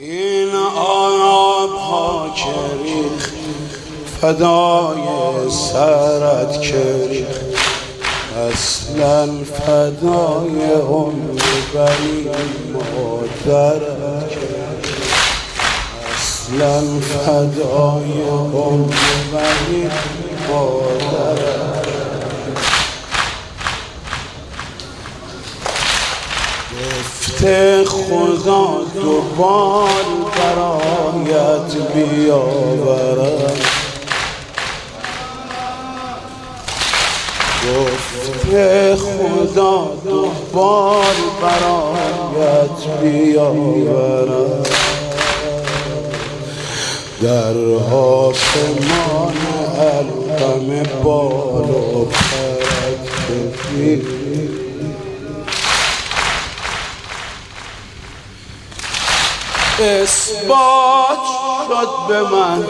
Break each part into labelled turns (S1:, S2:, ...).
S1: این آب‌ها که ریخت فدای سرت که ریخت، اصلا فدای بنی مادرت که ریخت، اصلا فدای بنی مادرت. گفته خدا دوبار برایت بیاورد، گفته خدا دوبار برایت بیاورد، در آسمان القم بال و پرت که اثبات شد به من،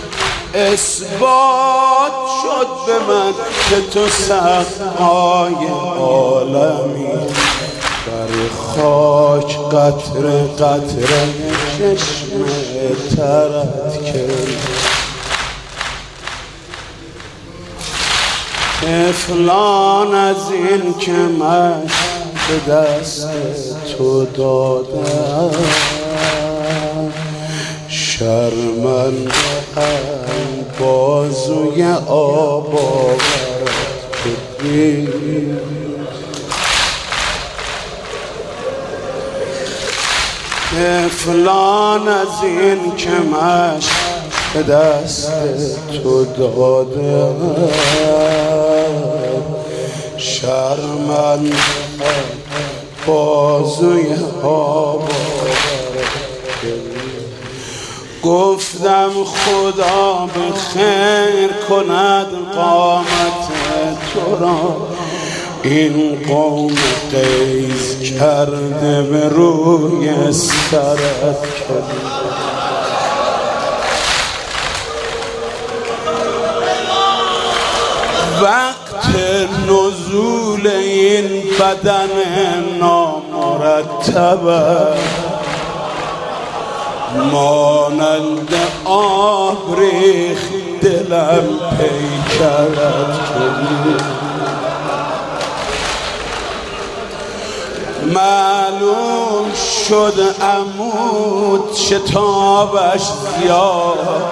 S1: اثبات شد به من که تو سقای عالمی، بر خاک قطره قطره چشم ترت که طفلان از این که مشت به دست تو دادم، شرمنده هم بازوی آب آورد که دید. طفلان از این که مشت به دست تو داده، شرمنده بازوی آب آورد که دید. گفتم خدا به خیر کند قامت تو را، این قوم قیز کرده به روی سرت که وقت نزول این بدن نامرتب، مانند آب ریخت دلم پیکرت که معلوم شد عمود شتابش زیاد،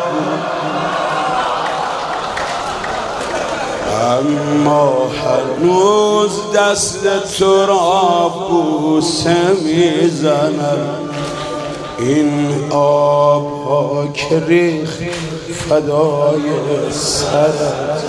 S1: اما هنوز دست تو را بوسه میزند. این آب‌ها که ریخت فدای سرت،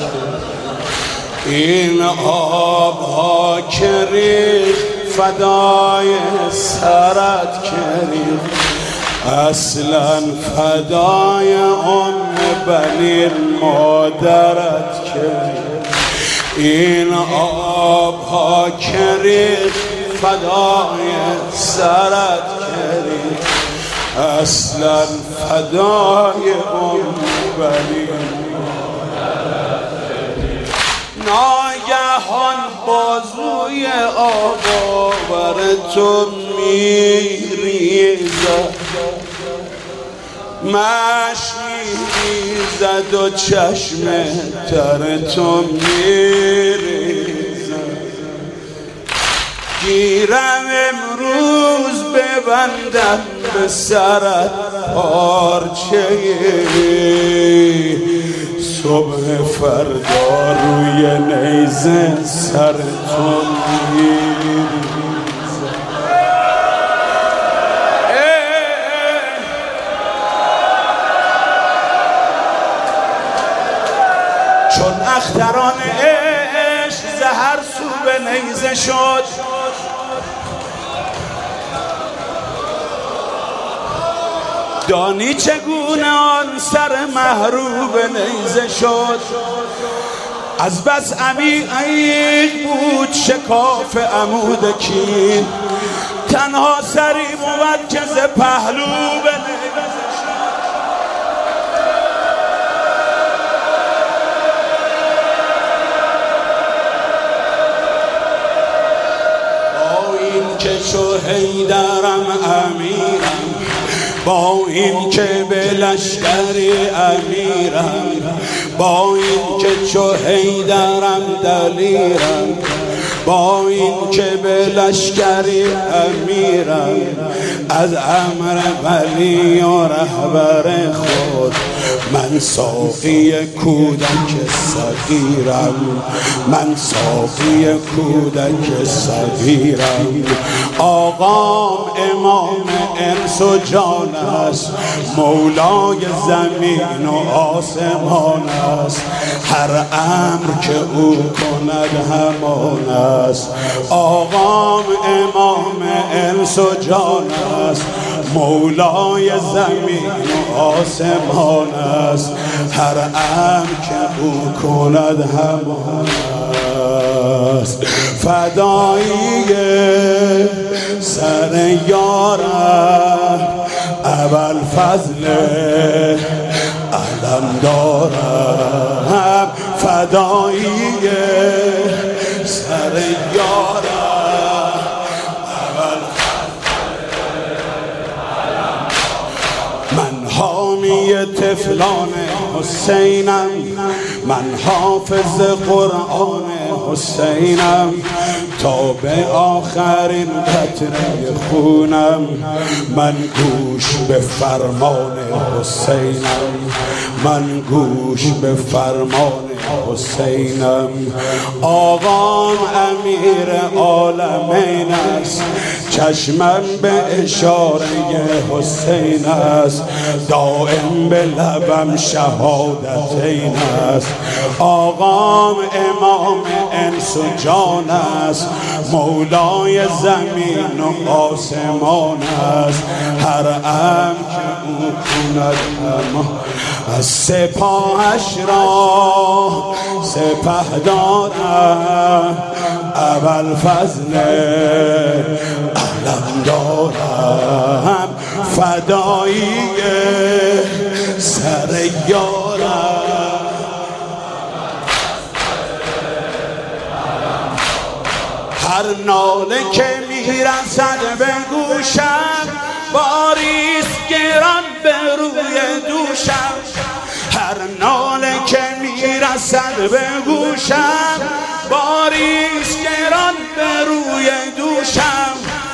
S1: این آب‌ها که ریخت فدای سرت که ریخت، اصلا فدای بنی مادرت که ریخت. این آب‌ها که ریخت فدای سرت که ریخت، اصلا فدای بنی مادرت که ریخت. ناگهان بازوی آباور تو میریزد، مشت میریزد و چشم تر تو میریزد. گیرم امروز ببندم به سرت پارچه، صبح فردا روی نیزه سر تو میریزد. چون اختران عشق زهر سو به نیزه شد، دانی چگونه آن سر محروب نیزه شد. از بس عمیق بود شکاف عمود کین، تنها سری بود که ز پهلو به نیزه شد. با این که چو حیدرم امیرم، با این که به لشکری امیرم، با این که چو حیدرم دلیرم، با این که به لشکری امیرم، از امر ولی و رهبر خود من ساقی کودک صغیرم، من ساقی کودک صغیرم. آقام امام انس و جان است، مولای زمین و آسمان است، هر امر که او کند همان است. آقام امام انس و جان است، مولای زمین و آسمان است، هر امر که او کند همان است. فدایی سر یارم ابوالفضل علمدارم، فدایی سر یارم ابوالفضل علمدارم. من حامی طفلان حسینم، من حافظ قرآن حسینم، تا به آخرین قطره خونم من گوش به فرمان حسینم، من گوش به فرمان حسینم. آقام امیر عالمین است، چشمم به اشاره حسین است، دائم به لبم شهادتین است. آقام امام انس و جان است، مولای زمین و آسمان است، هر امر که او کند همان. از سپاهش را سپه دارم، ابوالفضل علمدارم، فدایی سر یارم. هر ناله که میرسد به گوشم، باریست گران به روی دوشم. هر ناله که میرسد به گوشم، باریست گران به روی دوشم.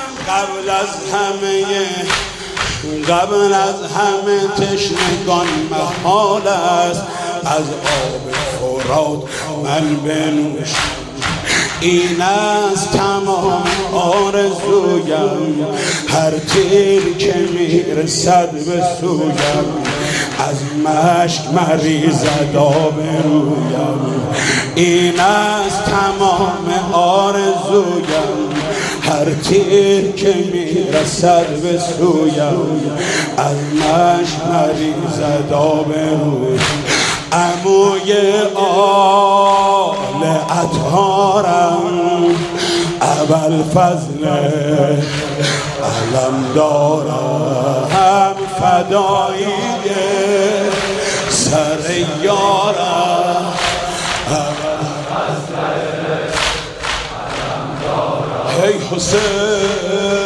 S1: قبل از همه تشنگان محال است، از آب فرات من بنوشم. این است تمام آرزویم، هر تیر که میرسد به سویم، از مشک مریزد آب رویم. این است تمام آرزویم، هر تیر که میرسد به سویم، از مشک مریزد آب رویم. عموی آل اطهارم، ابوالفضل علمدارم، فدایی سر یارم، ابوالفضل علمدارم. هی حسین